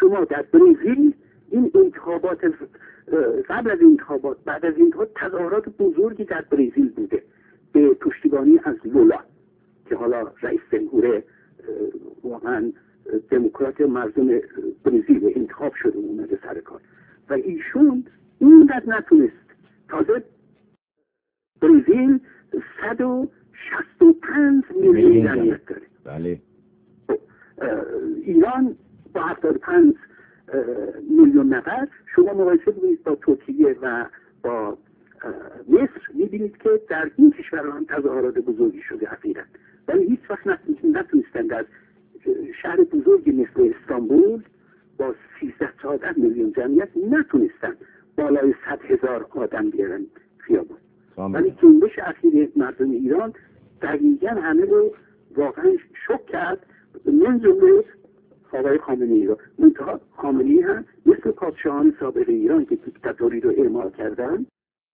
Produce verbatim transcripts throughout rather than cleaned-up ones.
شما در برزیل این انتخابات قبل از انتخابات بعد از انتخابات تظاهرات بزرگی در برزیل بوده به پشتیبانی از لولا که حالا رئیس جمهور واقعا دموکرات مردم برزیل انتخاب شده اومده سر کار و ایشون اینقدر نتونست. تازه برزیل صد و شصت و پنج میلیون جمعیت داره. بله. ایران با هفتاد و پنج میلیون نفر، شما مقایسه بکنید با ترکیه و با مصر میبینید که در این کشورها تظاهرات بزرگی شده اخیراً، ولی هیچ وقت نتونستند در شهر بزرگی مثل استانبول با سیزده چهارده میلیون جمعیت نتونستند بالای صد هزار آدم بیارن خیابان. ولی جنبش اخیر مردم ایران دقیقاً همه رو واقعا شوک کرد، من جمله آقای خامنه‌ای رو. منتها خامنه‌ای هم مثل پادشاهان سابق ایران که دیکتاتوری رو اعمال کردن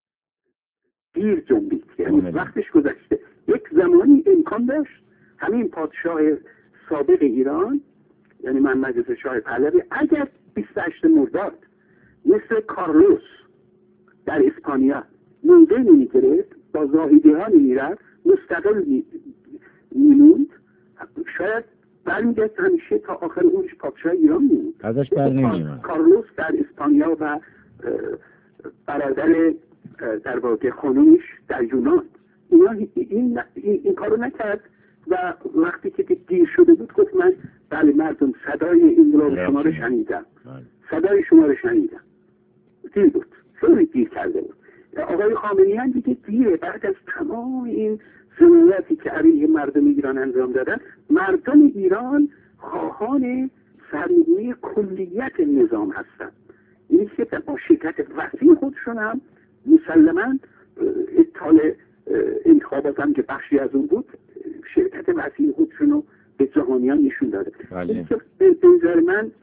دیر جنبید، یعنی وقتش گذشته. یک زمانی امکان داشت همین پادشاه سابق ایران یعنی محمد رضا شاه پهلوی اگر بیست و هشتم مرداد مثل کارلوس در اسپانیا موضع نمی‌گرفت، با زاهدی‌ها نمی‌رفت، مستقل می‌موند، شاید برمیگشت همیشه تا آخر اونش پادشاه ایران می‌موند. ازش بر نمی‌آمد. کارلوس در اسپانیا و برادر در واقع خانومش در یونان اینا این, این, این کارو نکرد و وقتی که دیر شده بود گفت من بله مردم صدای انقلاب شما رو شنیدم، صدای شما رو شنیدم. دیر بود، خیلی دیر کرده بود. آقای خامنه‌ای هم دیگه دیره، بعد از تمام این جنایاتی که علیه مردم ایران انجام دادن، مردم ایران خواهان سرنگونی کلیت نظام هستند. این که با شرکت وسیع خودشون هم مسلماً اطلاع انتخابات هم که بخشی از اون بود شرکت وسیع خودشون رو به جهانیان نشون داده. این که به نظر من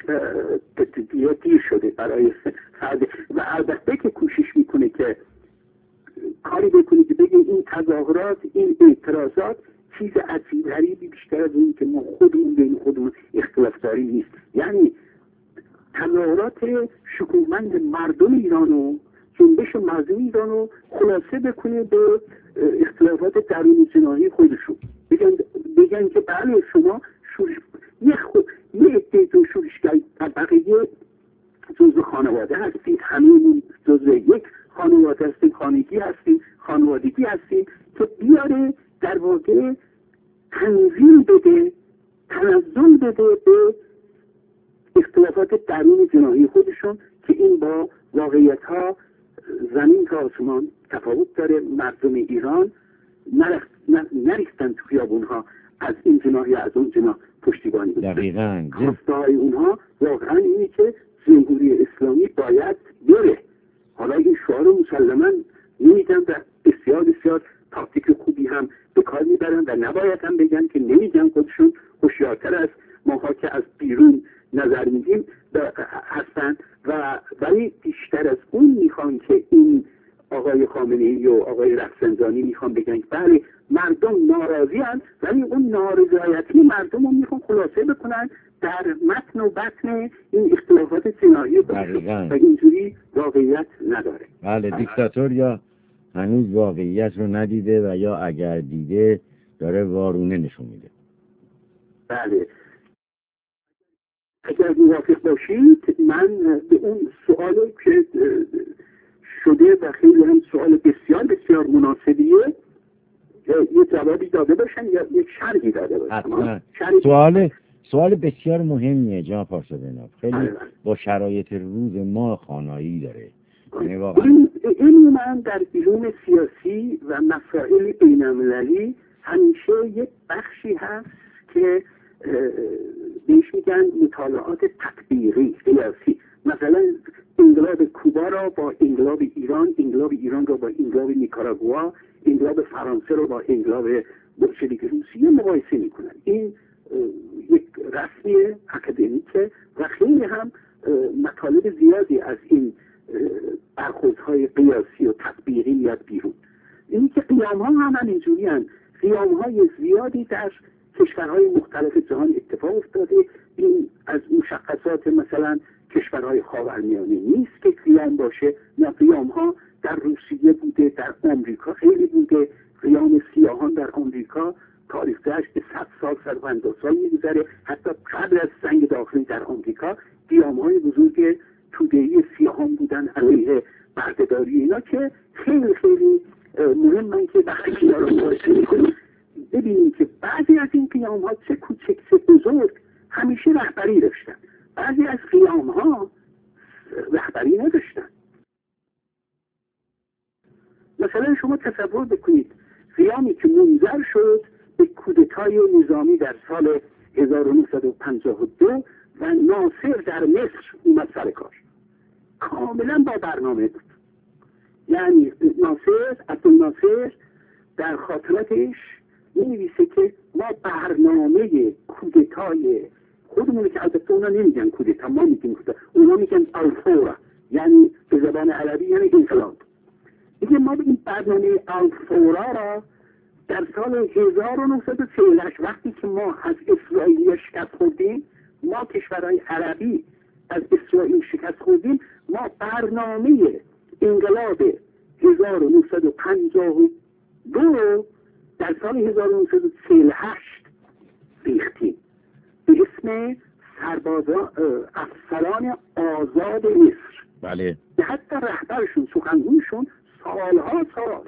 دیر شده برای فرد و البته که کوشش میکنه که کاری بکنه که بگه این تظاهرات این اعتراضات چیز عجیب غریبی بیشتر از اون که ما خودمون بین خودمون اختلاف داری نیست. یعنی تظاهرات شکوهمند مردم ایرانو، جنبش مردم ایرانو خلاصه بکنه به اختلافات درونی جناحی خودشون، بگن بگن که بله شما شورش یه خود یه عده‌تون شورشگر بقیه جزء خانواده هستید، همین جزء یک خانواده هستید، خانگی هستید، خانوادگی هستید که بیاره در واقع تنظیم بده، تنظیم بده به اختلافات درون جناحی خودشون که این با واقعیت ها زمین تا آسمان تفاوت داره. مردم ایران نریختن تو خیابون ها از این جناح یا از اون جناح پشتیبانی بکنن. دقیقاً خواسته های اونها واقعا اینه که جمهوری اسلامی باید بره. حالا این شعار مسلما نمیگن و بسیار بسیار تاکتیک خوبی هم به کار میبرن و نباید هم بگن که نمیگن، خودشون هوشیارتر از ماها که از بیرون نظر میدیم هستن و ولی بیشتر از اون میخوان که این آقای خامنه‌ای و آقای رفسنجانی میخوان بگن بله مردم ناراضی هستند، ولی اون نارضایتی مردم رو میخوان خلاصه بکنن در متن و بطن این اختلافات جناحی و اینجوری واقعیت نداره. بله دیکتاتور یا هنوز واقعیت رو ندیده و یا اگر دیده داره وارونه نشون میده. بله اگر موافق باشید من به اون سوالی که شده و خیلی هم سوال بسیار بسیار مناسبیه یه جوابی داده باشن یا یک شرحی داده باشن. سوال سوال بسیار مهمیه جناب پارسا. خیلی با شرایط روز ما خانایی داره. یعنی واقعا این من در علوم سیاسی و مسائل بین‌المللی همیشه یک بخشی هست که بهش میگن مطالعات تطبیقی سیاسی. مثلا انقلاب کوبا را با انقلاب ایران، انقلاب ایران را با انقلاب نیکاراگوآ، انقلاب فرانسه را با انقلاب بولشویک روسیه مقایسه میکنن. این یک رسمی اکادمیکه و خیلی هم مطالب زیادی از این برخوردهای قیاسی و تطبیقی میاد بیرون. اینی که قیام ها هم اینجوری هستند، قیام های زیادی در کشورهای مختلف جهان اتفاق افتاده. این از مشخصات مثلا کشورهای خاورمیانه نیست که قیام باشه، نه، قیام ها در روسیه بوده، در آمریکا خیلی بوده. قیام سیاهان در آمریکا تاریخش به صد سال، صد و پنجاه سال میگذره. حتی قبل از جنگ داخلی در آمریکا قیام های بزرگ توده‌ای سیاهان بودن علیه بردهداری اینا که خیلی خیلی مهمن که وقتی اینا رو مقایسه میکنیم ببینیم که بعضی از این قیام ها چه کوچک چه بزرگ همیشه رهبری داشتن، بعضی از قیام ها رهبری نداشتن. مثلا شما تصور بکنید قیامی که منجر شد به کودتای نظامی در سال هزار و نهصد و پنجاه و دو و ناصر در مصر اومد سر کار، کاملا با برنامه بود. یعنی ناصر، عبدالناصر در خاطراتش می‌نویسه که ما برنامه کودتای خودمون، که البته اونا نمیگن کودتا، ما میگیم کودتا، اونا میگن الفورا، یعنی به زبان عربی یعنی انقلاب. میگه ما این برنامه الفورا را در سال هزار و نهصد و چهل و هشت وقتی که ما از اسرائیل شکست خوردیم، ما کشورهای عربی از اسرائیل شکست خوردیم، ما برنامه انقلاب هزار و نهصد و پنجاه و دو در سال هزار و نهصد و چهل و هشت ریختیم به اسم سربازان افسران آزاد مصر. بله. حتی رهبرشون، سخنگویشون سالها سال،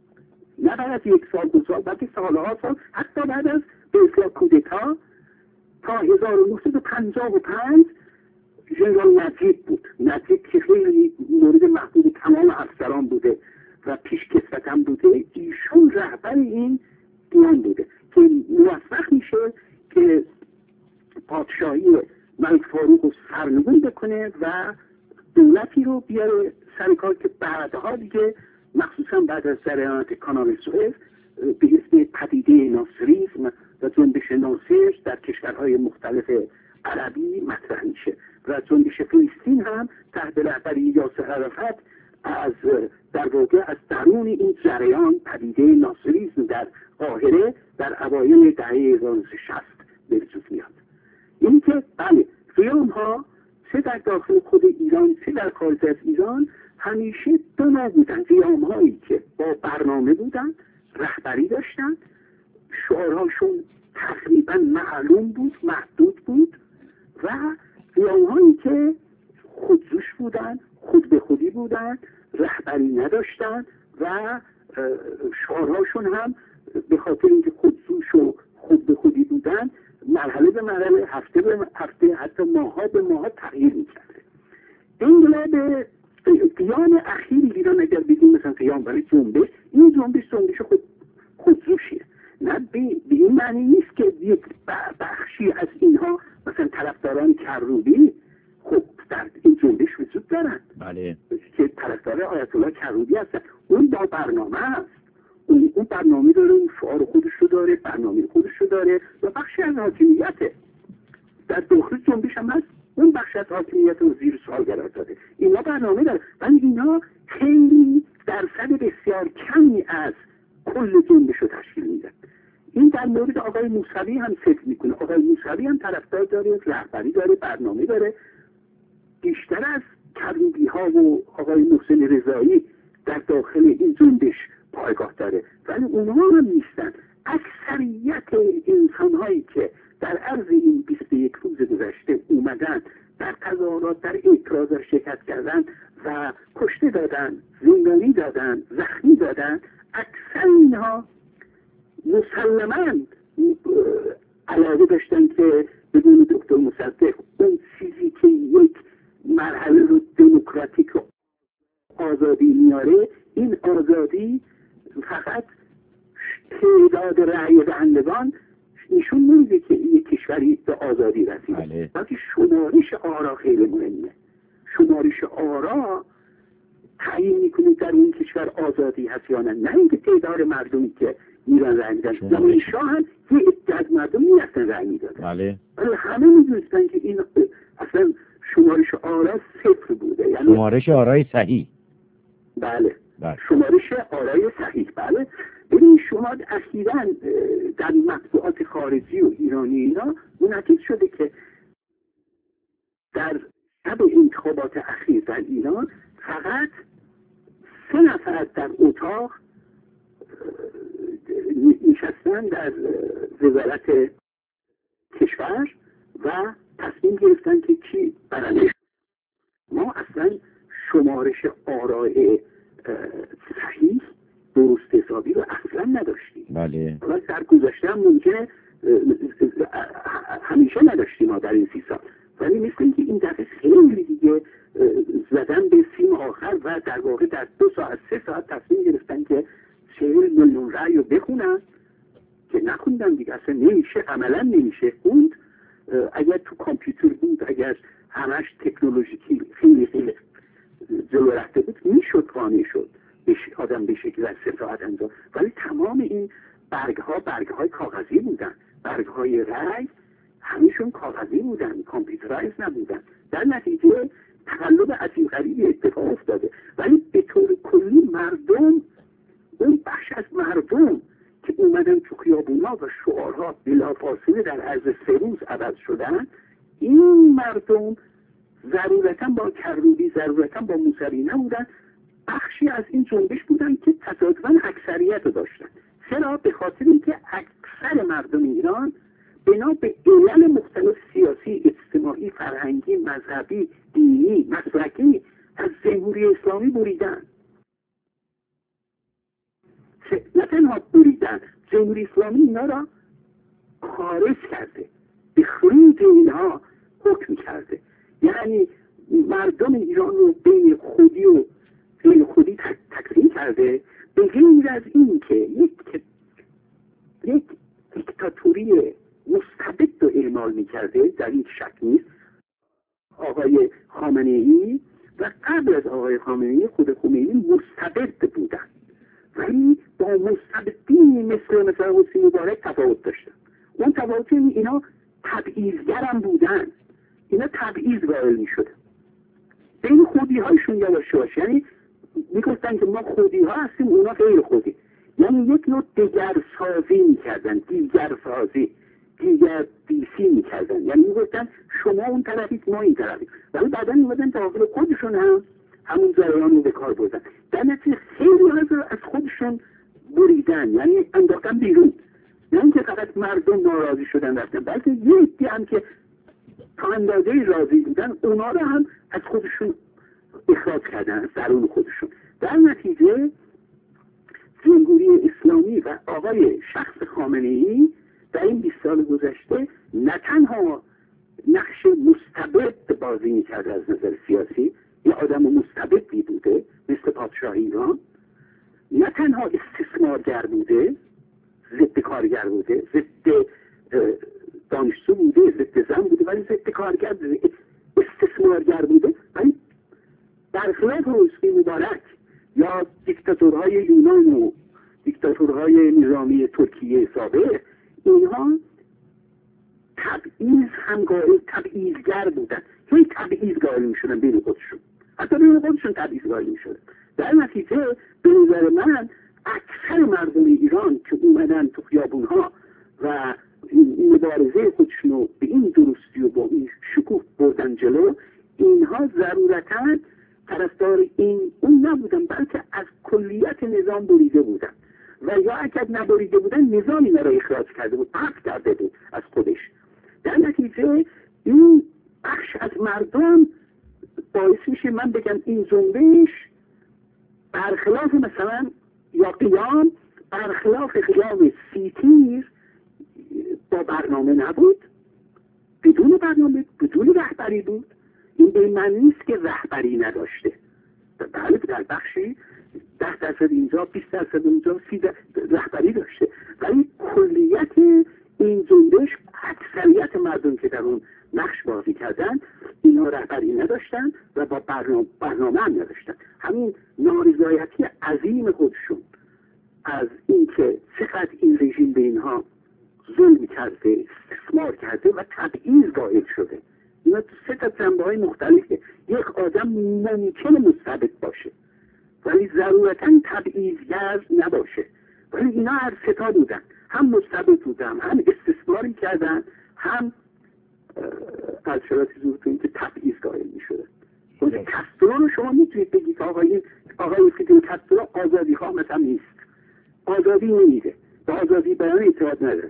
نه بعد از یک سال دو سال، بلکه سالها سال، حتی بعد از به اصطلاح کودتا تا هزار و نهصد و پنجاه و پنج ژنرال نجیب بود. نجیب که خیلی مورد محبوب تمام افسران بوده و پیشکسوت هم بوده، ایشون رهبر این قیام بوده که موفق میشه که پادشاهی ملک فاروق رو سرنگون بکنه و دولتی رو بیاره سر کار که بعدها دیگه مخصوصا بعد از جریانات کانال سوئز به اسم پدیده ناصریسم و جنبش ناصر در کشورهای مختلف عربی مطرح میشه و جنبش فلسطین هم تحت رهبری یاسر عرفات از در واقع از درون این جریان پدیده ناصریسم در قاهره در اوایل دهه هزار و نهصد و شصت به وجود میاد. این که بله قیام ها چه در داخل خود ایران چه در خارج از ایران همیشه دو نوع بودن. قیام هایی که با برنامه بودن، رهبری داشتن، شعارهاشون تقریبا معلوم بود، محدود بود، و قیام هایی که خودجوش بودن، خود به خودی بودن، رهبری نداشتن و شعارهاشون هم به خاطر اینکه خودجوش و خود به خودی بودن مرحله به مرحله، هفته به هفته، حتی ماها به ماها تغییر میکرده. انقلاب قیام اخیر ایران اگر بگیم مثلا قیام برای جنبش، این جنبش جنبش خود خودجوشیه، نه به این معنی نیست که یک بخشی از اینها مثلا طرفداران کروبی خب در این جنبش وجود دارن، بله، که طرفدار آیت الله کروبی هستن، اون با برنامه هست، اون اون برنامه داره، اون شعار خودش رو داره، برنامه خودش رو داره و بخشی از حاکمیته. در داخل جنبش هم هست، اون بخش از حاکمیت رو زیر سوال قرار داده. اینا برنامه داره، ولی اینا خیلی درصد بسیار کمی از کل جنبش رو تشکیل میدن. این در مورد آقای موسوی هم فکر میکنه. آقای موسوی هم طرفدار داره، رهبری داره، برنامه داره، بیشتر از کروبی ها و آقای محسن رضایی در داخل این جنبش پایگاه داره، ولی اونها هم نیستن. اکثریت انسان هایی که در عرض این بیست و یک روز گذشته اومدن در تظاهرات، در اعتراضات شرکت کردن و کشته دادن، زندانی دادن، زخمی دادن، اکثر اینها مسلماً علاقه داشتن که بدون دکتر مصدق اون چیزی که یک مرحله رو دموکراتیک و آزادی میاره، این آزادی فقط تعداد رأی دهندگان نشون نمیده که این کشوری به آزادی رسیده، بلکه شمارش آرا خیلی مهمه. شمارش آرا تعیین میکنه در این کشور آزادی هست یا نه، نه اینکه تعداد مردمی که میرن رأی میدن. زمان شاه هم یه عده از مردم میرفتن رأی میدادن، بله، ولی همه میدونستن که این اصلا شمارش آرا صفر بوده، یعنی شمارش آرای صحیح. بله، بله. شمارش آرای صحیح. بله، ببین ولی شما اخیراً در مطبوعات خارجی و ایرانی اینا منعکس شده که در شب انتخابات اخیر در ایران فقط سه نفر در اتاق نشستن در وزارت کشور و تصمیم گرفتن که کی برنده. ما اصلا شمارش آراء صحیح درست حسابی رو اصلا نداشتیم. بله. و در گذشته هم ممکنه همیشه نداشتیم ما در این سی سال، ولی مثل اینکه این دفعه خیلی دیگه زدن به سیم آخر و در واقع در دو ساعت سه ساعت تصمیم گرفتن که چهل میلیون رأی رو بخونن که نخوندن دیگه، اصلا نمیشه، عملا نمیشه خوند. اگر تو کامپیوتر بود، اگر همش تکنولوژیکی خیلی خیلی جلو رفته بود میشد، قانع شد آدم به شکل از سه ساعت انجام، ولی تمام این برگ ها برگ های کاغذی بودن، برگ های رأی همیشون کاغذی بودن، کامپیوترایز نبودن. در نتیجه تقلب عجیب غریبی اتفاق افتاده، ولی به طور کلی مردم، اون بخش از مردم که اومدن تو خیابونا و شعارها بلافاصله در عرض سه روز عوض شدن، این مردم ضرورتا با کروبی، ضرورتا با موسوی نبودن، بخشی از این جنبش بودن که تصادفاً اکثریت رو داشتن. چرا؟ به خاطر اینکه اکثر مردم ایران بنا به علل مختلف سیاسی، اجتماعی، فرهنگی، مذهبی، دینی، مسلکی از جمهوری اسلامی بریدن. نه تنها بریدن، جمهوری اسلامی اینا را خارج کرده، به خروج اینها حکم کرده. یعنی مردم ایران رو بین خودی و غیر خودی تقسیم کرده، به غیر از این که یک یک دیکتاتوری مستبد رو اعمال میکرده، در این شک نیست. آقای خامنه‌ای و قبل از آقای خامنه‌ای خود خمینی مستبد بودن، ولی با مستبدین مثل مثلا حسین مبارک تفاوت داشتن. اون تفاوت این اینا تبعیضگرم بودن، اینا تبعیض قائل میشدن بین خودی هایشون یواش یواش، یعنی میگفتن که ما خودی ها هستیم، اونا غیر خودی، یعنی یک نوع دیگر سازی میکردن، دیگر سازی، دیگر دیسی میکردن، یعنی میگفتن شما اون طرفید ما این طرفید، ولی بعدا میگفتن داخل خودشون هم همون جریان رو به کار بردن. در نتیجه خیلی از خودشون بریدن، یعنی انداختن بیرون، نه اینکه فقط مردم ناراضی شدن رفتن، بلکه یکی هم که تا اندازه راضی بودن اونا رو هم از خودشون اخراج کردن، از درون خودشون. در نتیجه جمهوری اسلامی و آقای شخص خامنه‌ای در این بیست سال گذشته نه تنها نقش مستبد بازی می‌کرد از نظر سیاسی، یه آدم مستبدی بوده مثل پادشاه ایران، نه تنها استثمارگر بوده، ضد کارگر بوده، ضد دانشجو بوده، ضد زن بوده، ولی ضد کارگر بوده، استثمارگر بوده. ولی برخلاف حسین مبارک یا دیکتاتورهای یونان و دیکتاتورهای نظامی ترکیه سابق، اینها تبعیض هم قائل، تبعیضگر بودن، هی تبعیض قائل میشدن بین خودشون، حتی بین خودشون تبعیض قائل میشدن. در نتیجه به نظر من اکثر مردم ایران که اومدن تو خیابونها و مبارزه خودشون رو به این درستی و با این شکوه بردن جلو، اینها ضرورتاً طرفدار این اون نبودن، بلکه از کلیت نظام بریده بودن، و یا اگر نبریده بودن نظام اینا را اخراج کرده بود، حق کرده بود از خودش. در نتیجه این بخش از مردم باعث میشه من بگم این جنبش برخلاف مثلا یا قیام، برخلاف قیام سی تیر با برنامه نبود، بدون برنامه، بدون رهبری بود. این به معنی نیست که رهبری نداشته، بله در بخشی ده درصد اینجا، بیست درصد اینجا، سی رهبری داشته، ولی کلیت این جنبش اکثریت مردم که در اون نقش بازی کردن اینا رهبری نداشتن و با برنامه, برنامه هم نداشتن. همین نارضایتی عظیم خودشون از اینکه چقدر این رژیم به اینها ظلم کرده، استثمار کرده و تبعیض قائل شده. اینا تو سه تا جنبه‌های مختلفه. یک آدم ممکنه مستبد باشه ولی ضرورتاً تبعیضگر نباشه، ولی اینا هر ستا بودن، هم مستبد بودن، هم استثماری کردن، هم از شراطی زورتون که تبعیض قائل می شدن. کسترو رو شما میتونید بگید آقای آقای فیدل کسترو آزادی خواه مثلا نیست، آزادی نمیده، به آزادی بیان اعتقاد نداره،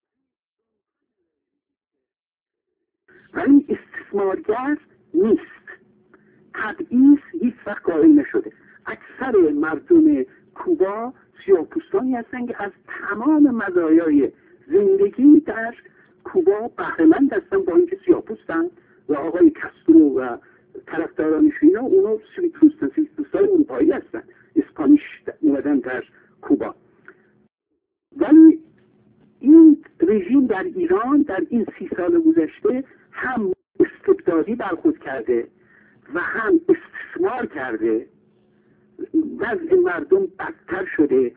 ولی استثمارگر نیست. تبعیض هیچ وقت قائل نشده. اکثر مردم کوبا سیاه‌پوستانی هستند که از تمام مزایای زندگی در کوبا بهره‌مند هستن، با اینکه سیاه‌پوستن و آقای کاسترو و طرفدارانش اینا اونا سوئیس‌پوستن، سوئیس‌پوستای اروپایی هستن، اسپانیش اومدن در کوبا. ولی این رژیم در ایران در این سی سال گذشته هم استبدادی برخورد کرده و هم استثمار کرده، وضع مردم بدتر شده،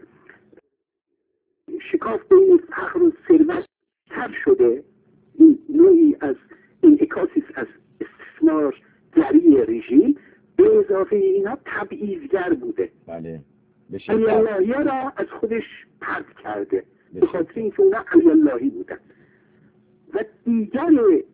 شکاف بین فقر و ثروت تر شده. این نوعی از انعکاسی از استثمار گری رژیم به اضافه اینا تبعیضگر بوده. بله. علی اللهی را از خودش پرت کرده به خاطر اینکه اونا علی اللهی بودن و دیگر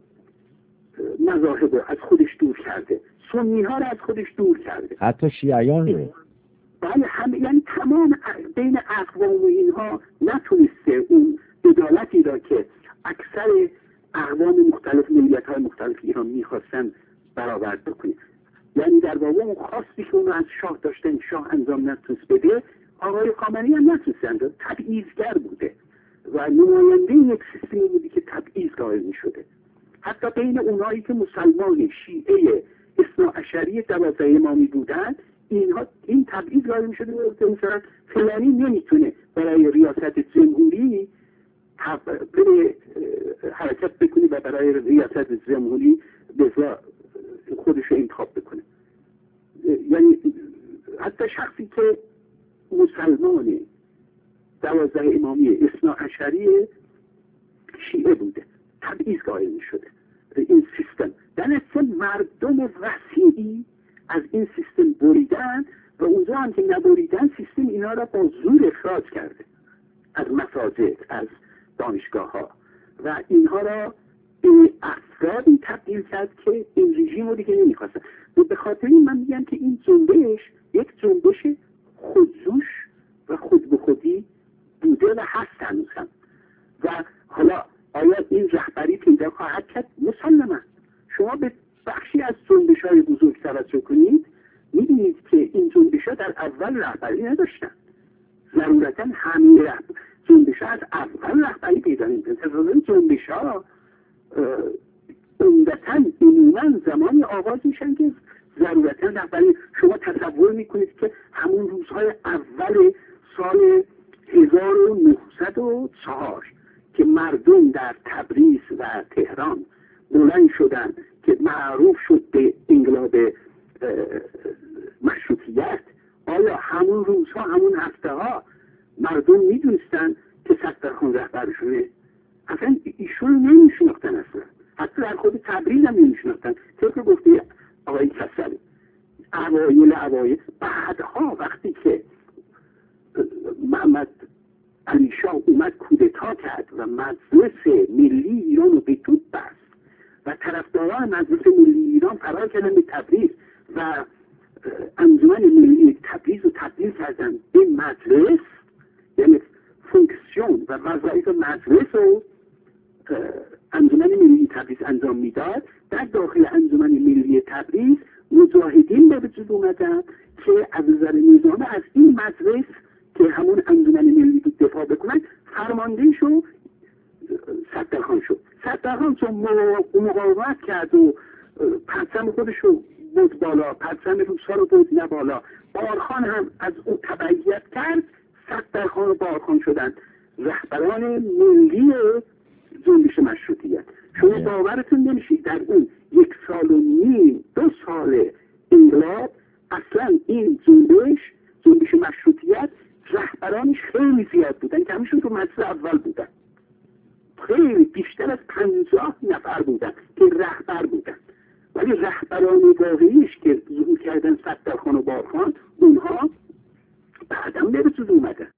مذاهب رو از خودش دور کرده، سنی ها را از خودش دور کرده، حتی شیعیان رو. بله هم، یعنی تمام بین اقوام و اینها نتونسته اون عدالتی را که اکثر اقوام مختلف ملیت های مختلف ایران میخواستن برآورد بکنه. یعنی در واقع اون خواستی که اون از شاه داشتن شاه انجام نتونست بده، آقای خامنه‌ای هم نتونست انجام، تبعیضگر بوده و نماینده یک سیستمی بودی که تبعیض قائل میشده. حتی بین اونایی که مسلمان شیعه اثناعشری دوازده امامی بودن، اینها این تبعیض قائل میشده که مثلا فلانی نمیتونه برای ریاست جمهوری بره حرکت بکنی و برای ریاست جمهوری بزا خودش رو انتخاب بکنه. یعنی حتی شخصی که مسلمان دوازده امامی اثناعشری شیعه بوده تبعیض قائل میشده. این سیستم در اصل مردم وسیعی از این سیستم بریدن و اونجا هم که نبریدن سیستم اینا را با زور اخراج کرده از مساجد، از دانشگاه ها و اینها را به افرادی تبدیل کرد که این رژیم رو دیگه نمیخواستن. به خاطر این من میگم که این جنبش یک جنبش خودجوش و خود به خودی بوده و هست هنوز هم. و حالا آیا این رهبری پیدا خواهد کرد؟ مسلما. شما به بخشی از جنبش های بزرگ توجه کنید، میبینید که این جنبش ها در اول رهبری نداشتن. ضرورتا همین رهبری جنبش ها از اول رهبری پیدا نمی‌کنن. جنبش ها عمدتاً عموماً زمانی آغاز میشن که ضرورتا رهبری. شما تصور میکنید که همون روزهای اول سال هزار و نهصد و چهار که مردم در تبریز و تهران بلند شدن که معروف شد به انقلاب مشروطیت، آیا همون روزها همون هفته ها مردم میدونستن که سترخان رهبرشونه؟ اصلا ایشون نمیشناختن، اصلا حتی در خود تبریز هم نمیشناختن. طبق گفته آقای کسلی اوایل اوایل بعدها وقتی که محمد علی شاه اومد کودتا کرد و مجلس ملی ایران رو به توپ بست و طرفداران مجلس ملی ایران فرار کردن به تبریز و انجمن ملی تبریز رو تبدیل کردن به مجلس، یعنی فونکسیون و وظایف مجلس رو انجمن ملی تبریز انجام میداد. در داخل انجمن ملی تبریز مجاهدین به وجود اومدن که از نظر نظام از این مجلس که همون انجمن ملی دفاع بکنن فرماندهشو سترخان شد. سترخان چون مقاومت کرد و پرچم خودش رو بود بالا، پرچم روس‌ها رو بود نه بالا، بارخان هم از اون تبعیت کرد، سترخان و بارخان شدن رهبران ملی جنبش مشروطیت. شما باورتون نمیشه در اون یک سال و نیم دو سال انقلاب اصلا این جنبش جنبش مشروطیت رهبرانش خیلی زیاد بودن که همیشون تو مجلس اول بودن، خیلی بیشتر از پنجاه نفر بودن که رهبر بودن، ولی رهبران واقعیش که ظهور کردن سترخان و بارخان اونها بعدم به وجود اومدن.